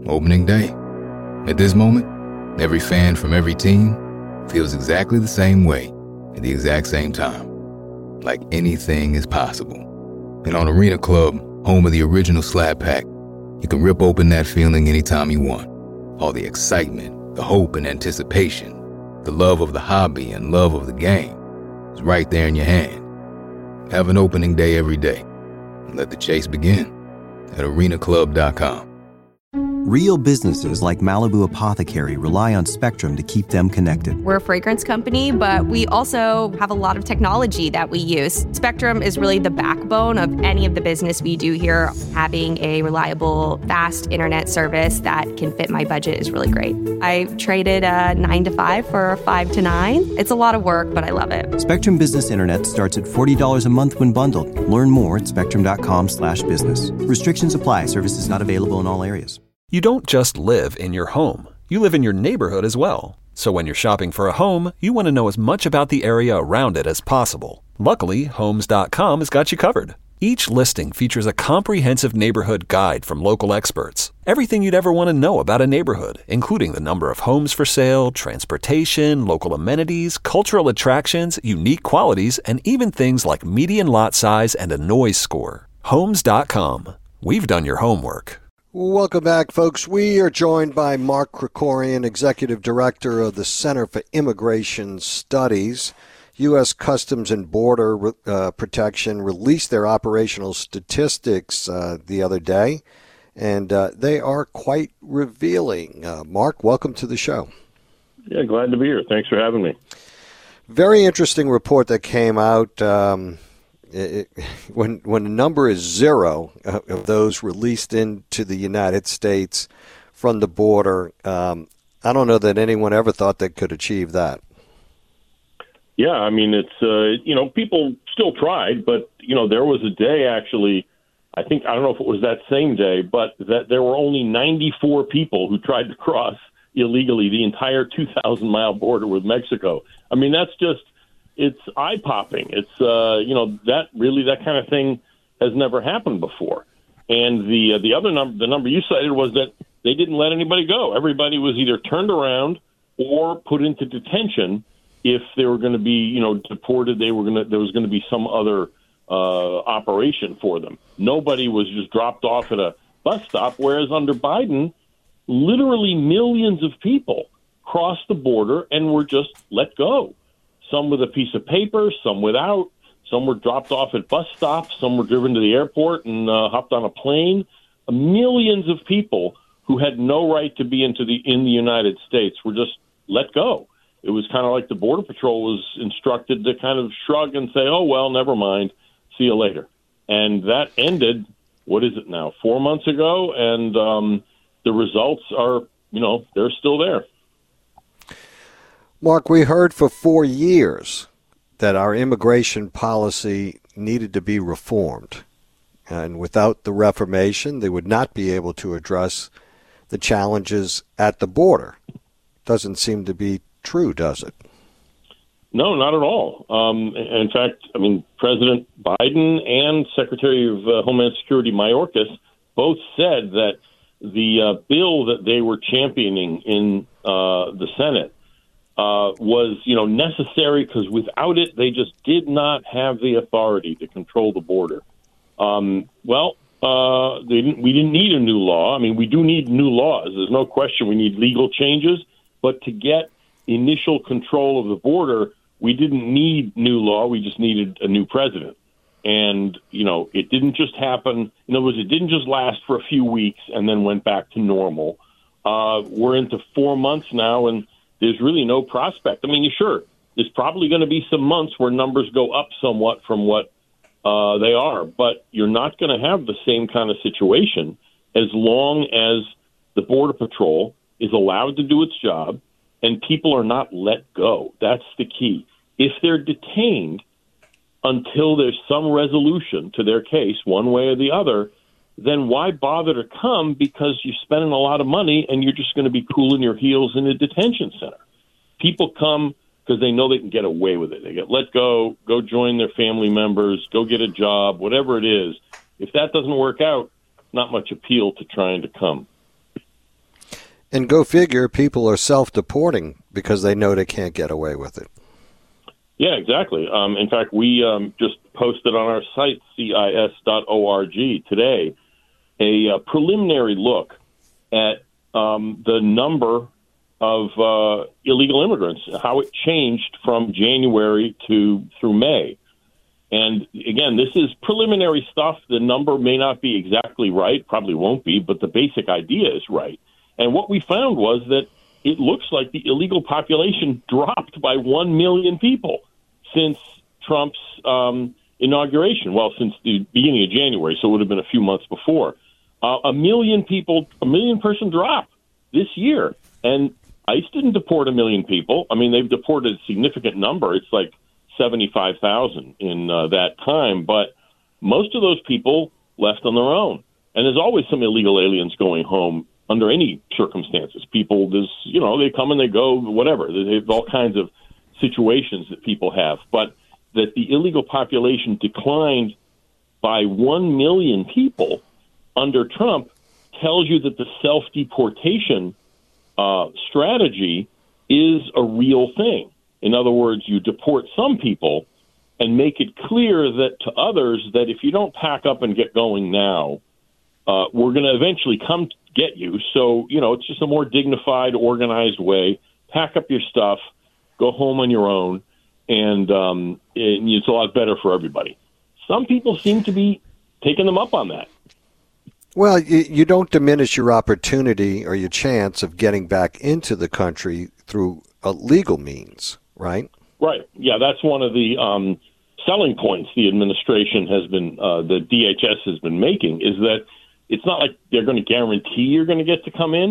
Opening day. At this moment, every fan from every team feels exactly the same way at the exact same time. Like anything is possible. And on Arena Club, home of the original Slab Pack, you can rip open that feeling anytime you want. All the excitement, the hope and anticipation, the love of the hobby and love of the game is right there in your hand. Have an opening day every day. And let the chase begin at arenaclub.com. Real businesses like Malibu Apothecary rely on Spectrum to keep them connected. We're a fragrance company, but we also have a lot of technology that we use. Spectrum is really the backbone of any of the business we do here. Having a reliable, fast internet service that can fit my budget is really great. I traded a 9 to 5 for a 5 to 9. It's a lot of work, but I love it. Spectrum Business Internet starts at $40 a month when bundled. Learn more at spectrum.com/business. Restrictions apply. Services not available in all areas. You don't just live in your home. You live in your neighborhood as well. So when you're shopping for a home, you want to know as much about the area around it as possible. Luckily, Homes.com has got you covered. Each listing features a comprehensive neighborhood guide from local experts. Everything you'd ever want to know about a neighborhood, including the number of homes for sale, transportation, local amenities, cultural attractions, unique qualities, and even things like median lot size and a noise score. Homes.com. We've done your homework. Welcome back, folks. We are joined by Mark Krikorian, Executive Director of the Center for Immigration Studies. U.S. Customs and Border Protection released their operational statistics the other day, and they are quite revealing. Mark, welcome to the show. Yeah, glad to be here. Thanks for having me. Very interesting report that came out. When the number is 0 of those released into the United States from the border, I don't know that anyone ever thought they could achieve that. Yeah, I mean, it's, people still tried, but, there was a day actually, I don't know if it was that same day, but that there were only 94 people who tried to cross illegally the entire 2,000-mile border with Mexico. I mean, that's just, it's eye-popping. It's, that kind of thing has never happened before. And the other number, the number you cited, was that they didn't let anybody go. Everybody was either turned around or put into detention. If they were going to be, deported, there was going to be some other operation for them. Nobody was just dropped off at a bus stop, whereas under Biden, literally millions of people crossed the border and were just let go. Some with a piece of paper, some without. Some were dropped off at bus stops. Some were driven to the airport and hopped on a plane. Millions of people who had no right to be in the United States were just let go. It was kind of like the Border Patrol was instructed to kind of shrug and say, oh, well, never mind. See you later. And that ended, what is it now, 4 months ago? And the results are, they're still there. Mark, we heard for 4 years that our immigration policy needed to be reformed. And without the reformation, they would not be able to address the challenges at the border. Doesn't seem to be true, does it? No, not at all. In fact, President Biden and Secretary of Homeland Security Mayorkas both said that the bill that they were championing in the Senate was, necessary because without it, they just did not have the authority to control the border. We didn't need a new law. We do need new laws. There's no question we need legal changes, but to get initial control of the border, we didn't need new law. We just needed a new president. And, it didn't just happen. In other words, it didn't just last for a few weeks and then went back to normal. We're into 4 months now, and there's really no prospect. Sure, there's probably going to be some months where numbers go up somewhat from what they are, but you're not going to have the same kind of situation as long as the Border Patrol is allowed to do its job and people are not let go. That's the key. If they're detained until there's some resolution to their case, one way or the other, then why bother to come? Because you're spending a lot of money and you're just going to be cooling your heels in a detention center. People come because they know they can get away with it. They get let go join their family members, go get a job, whatever it is. If that doesn't work out, not much appeal to trying to come. And go figure, people are self-deporting because they know they can't get away with it. Yeah, exactly. In fact, we just posted on our site, cis.org, today, a preliminary look at the number of illegal immigrants, how it changed from January through May. And again, this is preliminary stuff. The number may not be exactly right, probably won't be, but the basic idea is right. And what we found was that it looks like the illegal population dropped by 1 million people since Trump's inauguration. Well, since the beginning of January, so it would have been a few months before. 1 million person drop this year. And ICE didn't deport 1 million people. I mean, they've deported a significant number. It's like 75,000 in that time. But most of those people left on their own. And there's always some illegal aliens going home under any circumstances. People, they come and they go, whatever. They have all kinds of situations that people have. But that the illegal population declined by 1 million people under Trump tells you that the self-deportation strategy is a real thing. In other words, you deport some people and make it clear that to others that if you don't pack up and get going now, we're going to eventually come get you. So, it's just a more dignified, organized way. Pack up your stuff, go home on your own, and it's a lot better for everybody. Some people seem to be taking them up on that. Well, you don't diminish your opportunity or your chance of getting back into the country through legal means, right? Right. Yeah, that's one of the selling points the administration has been, the DHS has been making, is that it's not like they're going to guarantee you're going to get to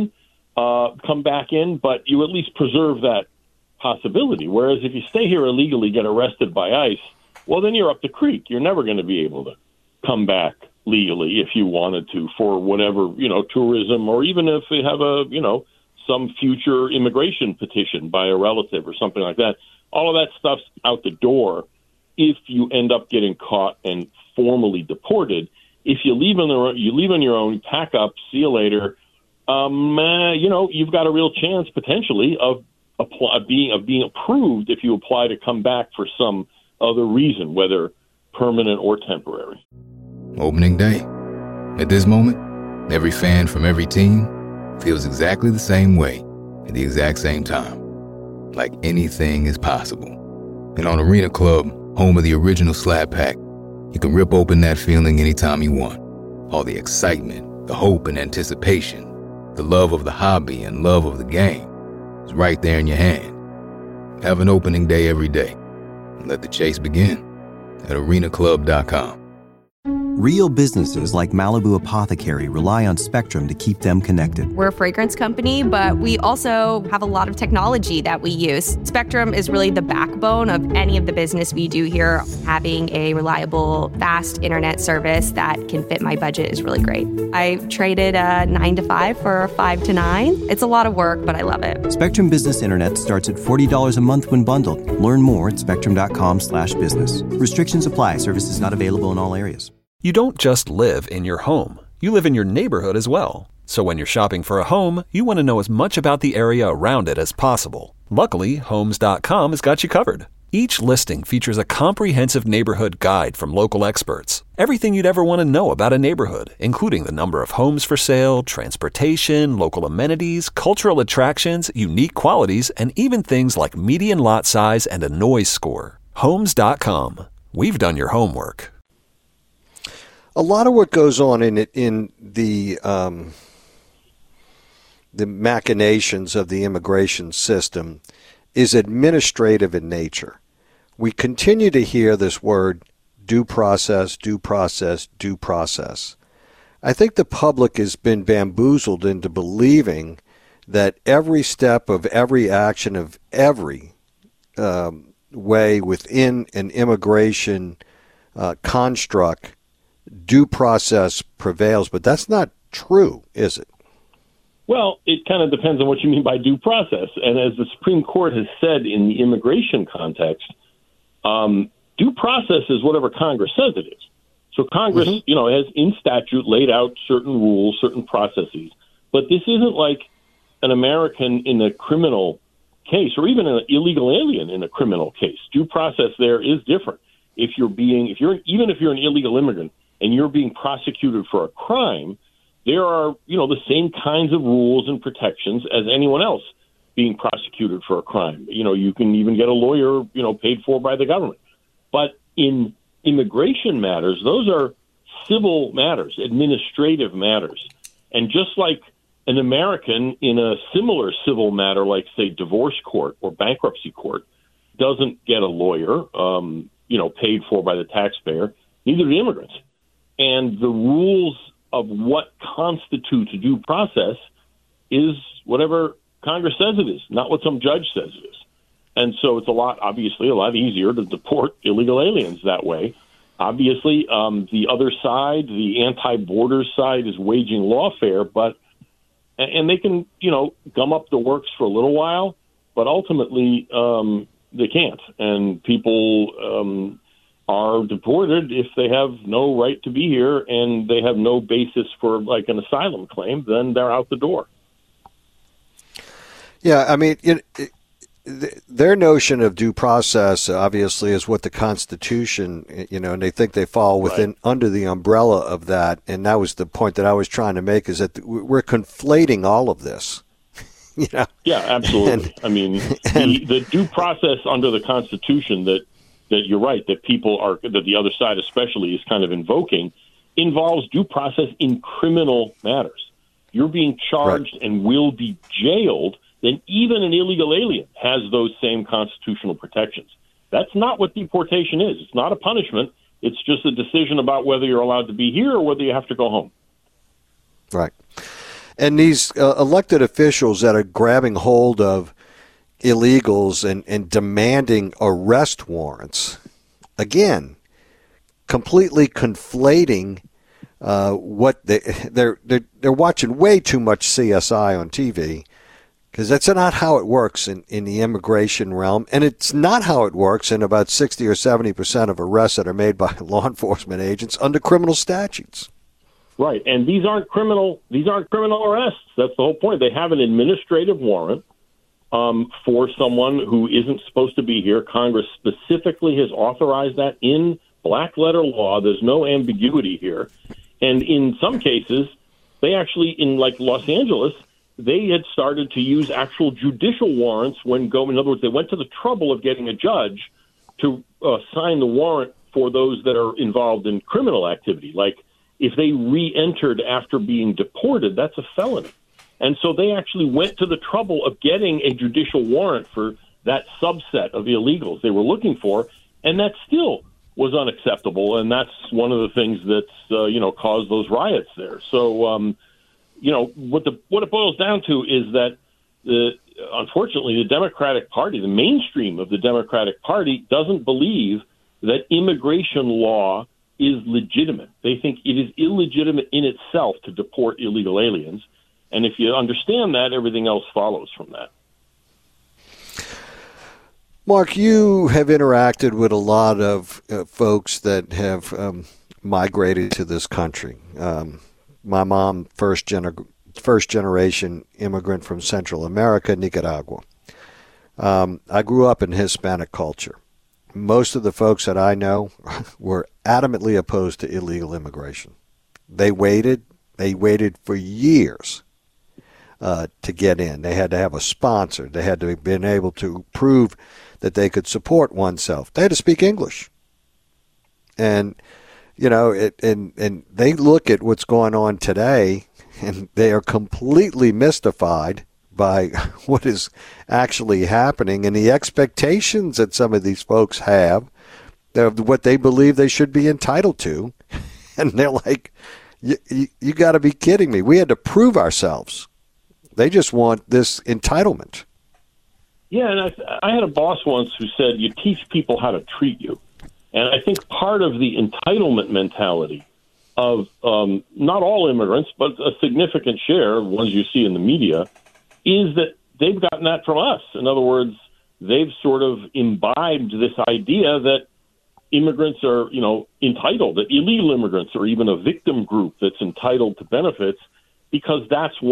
come back in, but you at least preserve that possibility. Whereas if you stay here illegally, get arrested by ICE, well, then you're up the creek. You're never going to be able to come back legally if you wanted to for whatever, tourism, or even if you have some future immigration petition by a relative or something like that. All of that stuff's out the door if you end up getting caught and formally deported. If you leave on your own, pack up, see you later, you've got a real chance potentially of being approved if you apply to come back for some other reason, whether permanent or temporary. Opening day. At this moment, every fan from every team feels exactly the same way at the exact same time. Like anything is possible. And on Arena Club, home of the original Slap Pack, you can rip open that feeling anytime you want. All the excitement, the hope and anticipation, the love of the hobby and love of the game is right there in your hand. Have an opening day every day. And let the chase begin at arenaclub.com. Real businesses like Malibu Apothecary rely on Spectrum to keep them connected. We're a fragrance company, but we also have a lot of technology that we use. Spectrum is really the backbone of any of the business we do here. Having a reliable, fast internet service that can fit my budget is really great. I traded a 9 to 5 for a 5 to 9. It's a lot of work, but I love it. Spectrum Business Internet starts at $40 a month when bundled. Learn more at spectrum.com/business. Restrictions apply. Services not available in all areas. You don't just live in your home. You live in your neighborhood as well. So when you're shopping for a home, you want to know as much about the area around it as possible. Luckily, Homes.com has got you covered. Each listing features a comprehensive neighborhood guide from local experts. Everything you'd ever want to know about a neighborhood, including the number of homes for sale, transportation, local amenities, cultural attractions, unique qualities, and even things like median lot size and a noise score. Homes.com. We've done your homework. A lot of what goes on in the machinations of the immigration system is administrative in nature. We continue to hear this word due process, due process, due process. I think the public has been bamboozled into believing that every step of every action of every way within an immigration construct, due process prevails, but that's not true, is it? Well, it kind of depends on what you mean by due process. And as the Supreme Court has said in the immigration context, due process is whatever Congress says it is. So Congress, has in statute laid out certain rules, certain processes. But this isn't like an American in a criminal case, or even an illegal alien in a criminal case, due process there is different. Even if you're an illegal immigrant and you're being prosecuted for a crime, there are, the same kinds of rules and protections as anyone else being prosecuted for a crime. You can even get a lawyer, paid for by the government. But in immigration matters, those are civil matters, administrative matters. And just like an American in a similar civil matter, like, say, divorce court or bankruptcy court, doesn't get a lawyer, paid for by the taxpayer, neither do immigrants. And the rules of what constitutes due process is whatever Congress says it is, not what some judge says it is. And so it's obviously a lot easier to deport illegal aliens that way. Obviously, the other side, the anti-border side, is waging lawfare, and they can, gum up the works for a little while, but ultimately they can't. And people are deported if they have no right to be here and they have no basis for, like, an asylum claim, then they're out the door. Yeah, I mean, their notion of due process, obviously, is what the Constitution, and they think they fall under the umbrella of that. And that was the point that I was trying to make, is that we're conflating all of this. Yeah, absolutely. The due process under the Constitution that you're right, that the other side especially is kind of invoking, involves due process in criminal matters. You're being charged and will be jailed, then even an illegal alien has those same constitutional protections. That's not what deportation is. It's not a punishment. It's just a decision about whether you're allowed to be here or whether you have to go home. Right. And these elected officials that are grabbing hold of illegals and demanding arrest warrants, again, completely conflating what they're watching way too much CSI on TV. Because that's not how it works in the immigration realm, and it's not how it works in about 60 or 70% of arrests that are made by law enforcement agents under criminal statutes. Right, and these aren't criminal arrests. That's the whole point. They have an administrative warrant for someone who isn't supposed to be here. Congress specifically has authorized that in black letter law. There's no ambiguity here. And in some cases, they actually, in like Los Angeles, they had started to use actual judicial warrants in other words, they went to the trouble of getting a judge to sign the warrant for those that are involved in criminal activity. Like, if they re-entered after being deported, that's a felony. And so they actually went to the trouble of getting a judicial warrant for that subset of illegals they were looking for, and that still was unacceptable, and that's one of the things that's, caused those riots there. So, what it boils down to is that, unfortunately, the Democratic Party, the mainstream of the Democratic Party, doesn't believe that immigration law is legitimate. They think it is illegitimate in itself to deport illegal aliens. And if you understand that, everything else follows from that. Mark, you have interacted with a lot of folks that have migrated to this country. My mom, first generation immigrant from Central America, Nicaragua. I grew up in Hispanic culture. Most of the folks that I know were adamantly opposed to illegal immigration. They waited for years to get in. They had to have a sponsor. They had to have been able to prove that they could support oneself. They had to speak English. And and they look at what's going on today, and they are completely mystified by what is actually happening and the expectations that some of these folks have of what they believe they should be entitled to. And they're like, you got to be kidding me. We had to prove ourselves. They just want this entitlement. Yeah, and I had a boss once who said, you teach people how to treat you. And I think part of the entitlement mentality of not all immigrants, but a significant share of ones you see in the media, is that they've gotten that from us. In other words, they've sort of imbibed this idea that immigrants are, entitled, that illegal immigrants are even a victim group that's entitled to benefits, because that's what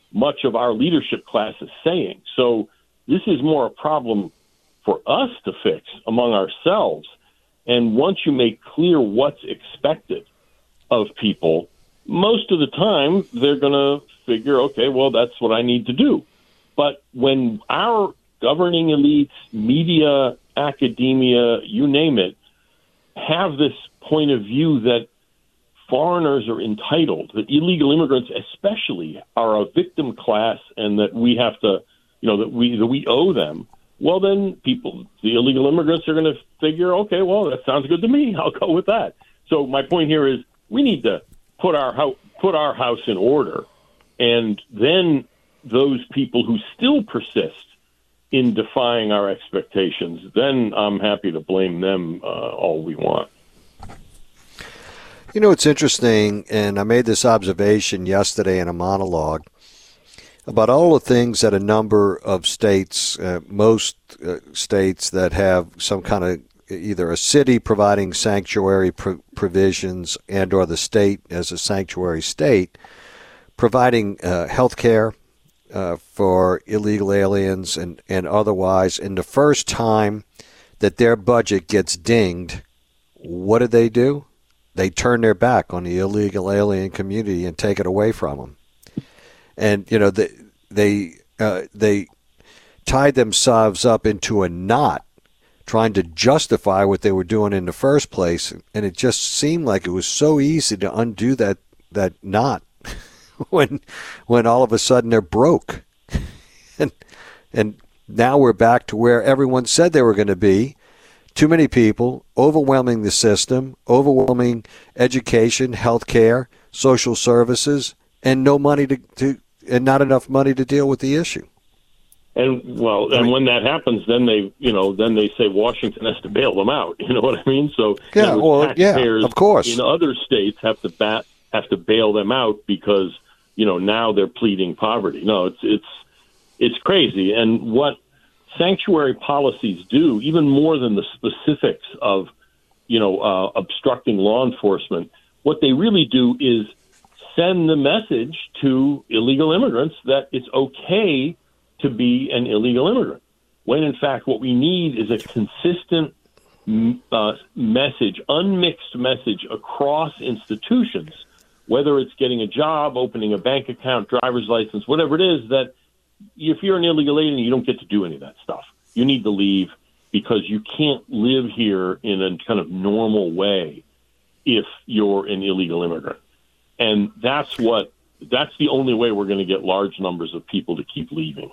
much of our leadership class is saying. So this is more a problem for us to fix among ourselves. And once you make clear what's expected of people, most of the time they're going to figure, okay, well, that's what I need to do. But when our governing elites, media, academia, you name it, have this point of view that foreigners are entitled, that illegal immigrants especially are a victim class, and that we have to, that we owe them, well, then the illegal immigrants are going to figure, okay, well, that sounds good to me. I'll go with that. So my point here is we need to put our house in order, and then those people who still persist in defying our expectations, then I'm happy to blame them all we want. It's interesting, and I made this observation yesterday in a monologue about all the things that a number of states, most states that have some kind of either a city providing sanctuary provisions and or the state as a sanctuary state providing health care for illegal aliens and otherwise. And the first time that their budget gets dinged, what do? They turn their back on the illegal alien community and take it away from them. And, they tied themselves up into a knot trying to justify what they were doing in the first place. And it just seemed like it was so easy to undo that knot when all of a sudden they're broke. And now we're back to where everyone said they were going to be. Too many people, overwhelming the system, overwhelming education, health care, social services, and no money and not enough money to deal with the issue. And when that happens, then they say Washington has to bail them out. You know what I mean? So taxpayers of course, in other states have to bail them out because now they're pleading poverty. No, it's crazy. And what sanctuary policies do, even more than the specifics of obstructing law enforcement, what they really do is send the message to illegal immigrants that it's okay to be an illegal immigrant, when in fact what we need is a consistent message, unmixed message across institutions, whether it's getting a job, opening a bank account, driver's license, whatever it is, that if you're an illegal alien, you don't get to do any of that stuff. You need to leave because you can't live here in a kind of normal way if you're an illegal immigrant. And that's the only way we're going to get large numbers of people to keep leaving.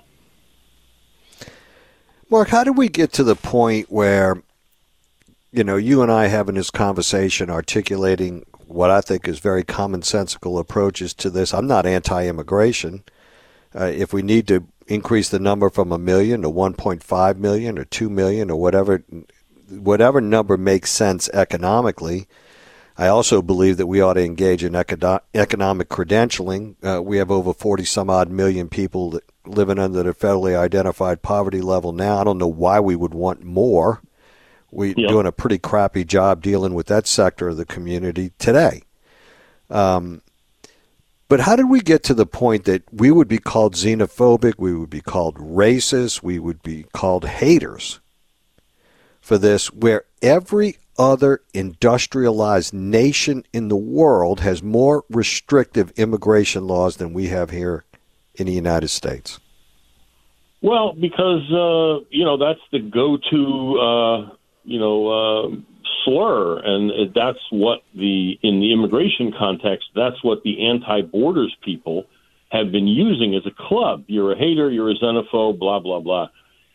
Mark, how did we get to the point where, you and I having this conversation articulating what I think is very commonsensical approaches to this? I'm not anti-immigration. If we need to increase the number from 1 million to 1.5 million or 2 million or whatever number makes sense economically, I also believe that we ought to engage in economic credentialing. We have over 40-some-odd million people living under the federally identified poverty level now. I don't know why we would want more. We're doing a pretty crappy job dealing with that sector of the community today. But how did we get to the point that we would be called xenophobic, we would be called racist, we would be called haters for this, where every other industrialized nation in the world has more restrictive immigration laws than we have here in the United States? Well, because, that's the go-to, slur, and that's what in the immigration context, that's what the anti-borders people have been using as a club. You're a hater, you're a xenophobe, blah, blah, blah.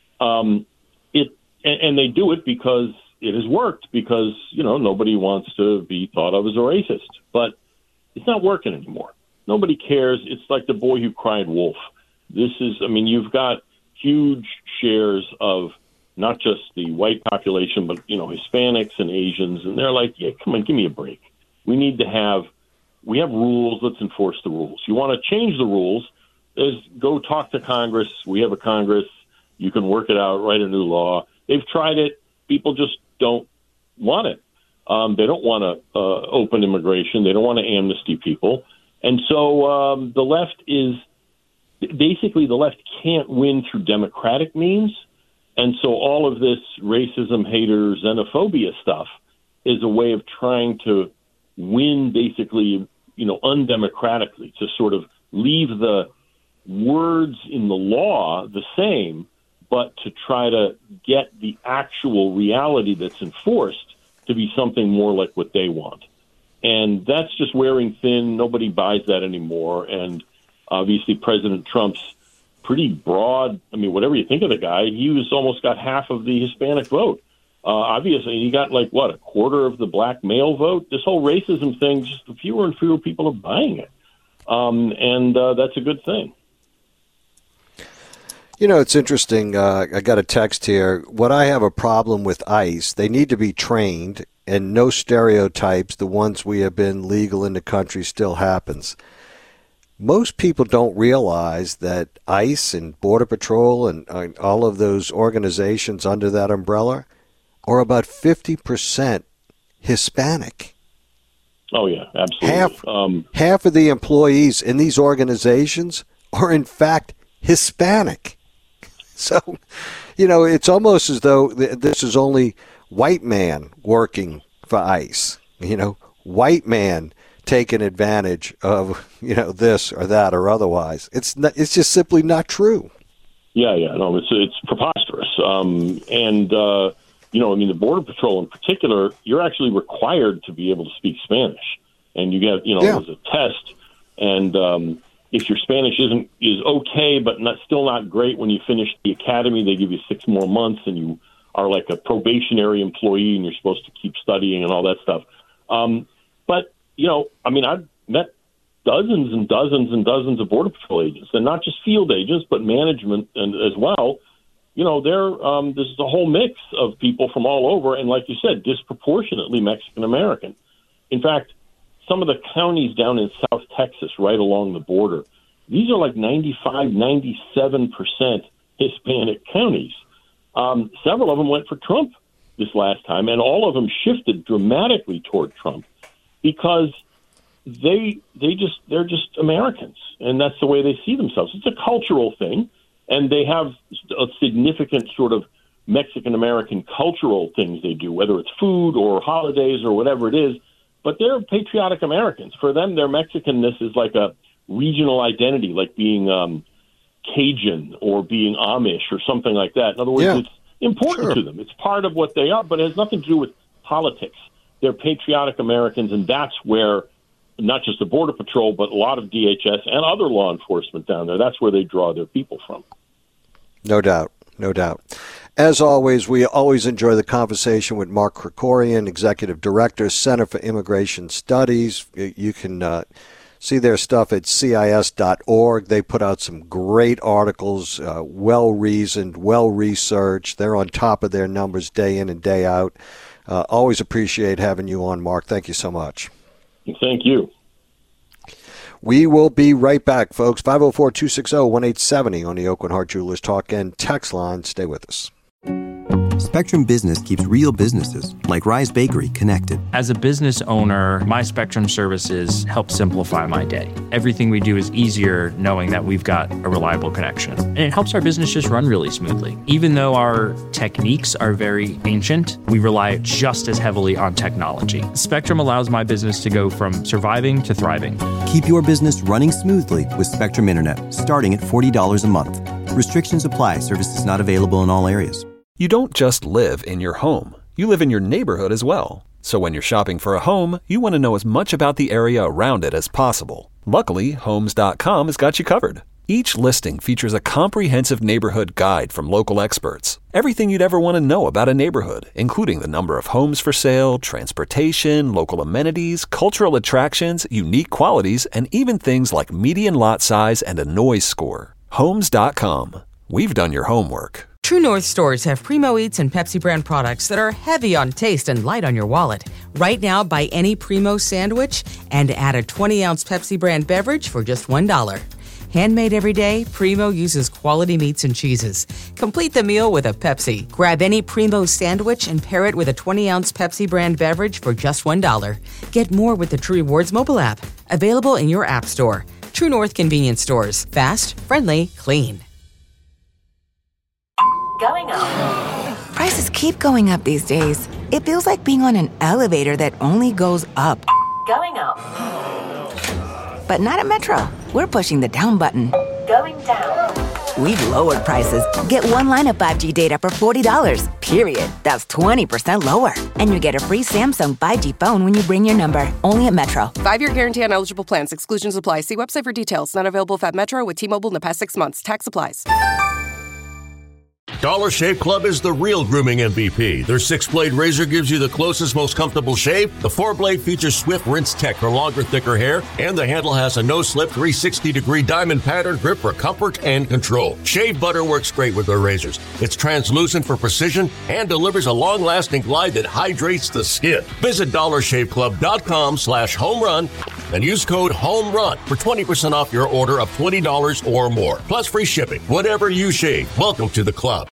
And they do it because it has worked, because, nobody wants to be thought of as a racist. But it's not working anymore. Nobody cares. It's like the boy who cried wolf. You've got huge shares of not just the white population, but, Hispanics and Asians. And they're like, yeah, come on, give me a break. We have rules. Let's enforce the rules. You want to change the rules, go talk to Congress. We have a Congress. You can work it out, write a new law. They've tried it. People just don't want it. They don't want to open immigration. They don't want to amnesty people. And so the left is basically the left can't win through democratic means. And so all of this racism, hater, xenophobia stuff is a way of trying to win basically, undemocratically, to sort of leave the words in the law the same, but to try to get the actual reality that's enforced to be something more like what they want. And that's just wearing thin. Nobody buys that anymore. And obviously President Trump's pretty broad. I mean, whatever you think of the guy, he was almost got half of the Hispanic vote. Obviously, he got a quarter of the black male vote. This whole racism thing, just fewer and fewer people are buying it. And that's a good thing. It's interesting. I got a text here. What I have a problem with ICE, they need to be trained, and no stereotypes. The ones we have been legal in the country still happens. Most people don't realize that ICE and Border Patrol and all of those organizations under that umbrella are about 50% Hispanic. Oh, yeah, absolutely. Half of the employees in these organizations are, in fact, Hispanic. So, it's almost as though this is only white man working for ICE, white man taking advantage of, this or that or otherwise. It's just simply not true. Yeah, no, it's preposterous. The Border Patrol in particular, you're actually required to be able to speak Spanish. And you get, there's a test. And if your Spanish is okay, but still not great, when you finish the academy, they give you 6 more months, and you are like a probationary employee, and you're supposed to keep studying and all that stuff. But I've met dozens and dozens and dozens of Border Patrol agents, and not just field agents, but management and as well. This is a whole mix of people from all over, and like you said, disproportionately Mexican American. In fact, some of the counties down in South Texas, right along the border, these are like 95, 97% Hispanic counties. Several of them went for Trump this last time, and all of them shifted dramatically toward Trump because they're just Americans, and that's the way they see themselves. It's a cultural thing, and they have a significant sort of Mexican-American cultural things they do, whether it's food or holidays or whatever it is, but they're patriotic Americans. For them, their Mexicanness is like a regional identity, like being Cajun or being Amish or something like that. In other words, it's important to them. It's part of what they are, but it has nothing to do with politics. They're patriotic Americans, and that's where not just the Border Patrol, but a lot of DHS and other law enforcement down there, that's where they draw their people from. No doubt. As always, we always enjoy the conversation with Mark Krikorian, Executive Director, Center for Immigration Studies. You can see their stuff at CIS.org. They put out some great articles, well-reasoned, well-researched. They're on top of their numbers day in and day out. Always appreciate having you on, Mark. Thank you so much. Thank you. We will be right back, folks. 504-260-1870 on the Oakland Heart Jewelers Talk and Text line. Stay with us. Spectrum Business keeps real businesses, like Rise Bakery, connected. As a business owner, my Spectrum services help simplify my day. Everything we do is easier knowing that we've got a reliable connection. And it helps our business just run really smoothly. Even though our techniques are very ancient, we rely just as heavily on technology. Spectrum allows my business to go from surviving to thriving. Keep your business running smoothly with Spectrum Internet, starting at $40 a month. Restrictions apply. Services not available in all areas. You don't just live in your home. You live in your neighborhood as well. So when you're shopping for a home, you want to know as much about the area around it as possible. Luckily, Homes.com has got you covered. Each listing features a comprehensive neighborhood guide from local experts. Everything you'd ever want to know about a neighborhood, including the number of homes for sale, transportation, local amenities, cultural attractions, unique qualities, and even things like median lot size and a noise score. Homes.com. We've done your homework. True North stores have Primo Eats and Pepsi brand products that are heavy on taste and light on your wallet. Right now, buy any Primo sandwich and add a 20-ounce Pepsi brand beverage for just $1. Handmade every day, Primo uses quality meats and cheeses. Complete the meal with a Pepsi. Grab any Primo sandwich and pair it with a 20-ounce Pepsi brand beverage for just $1. Get more with the True Rewards mobile app. Available in your app store. True North Convenience Stores. Fast, friendly, clean. Going up. Prices keep going up these days. It feels like being on an elevator that only goes up. Going up. But not at Metro. We're pushing the down button. Going down. We've lowered prices. Get one line of 5G data for $40, period. That's 20% lower. And you get a free Samsung 5G phone when you bring your number. Only at Metro. 5-year guarantee on eligible plans. Exclusions apply. See website for details. Not available at Metro with T-Mobile in the past 6 months. Tax applies. Dollar Shave Club is the real grooming MVP. Their 6-blade razor gives you the closest, most comfortable shave. The 4-blade features swift rinse tech for longer, thicker hair. And the handle has a no-slip 360-degree diamond pattern grip for comfort and control. Shave butter works great with their razors. It's translucent for precision and delivers a long-lasting glide that hydrates the skin. Visit DollarShaveClub.com/homerun and use code HOMERUN for 20% off your order of $20 or more. Plus free shipping. Whatever you shave, welcome to the club.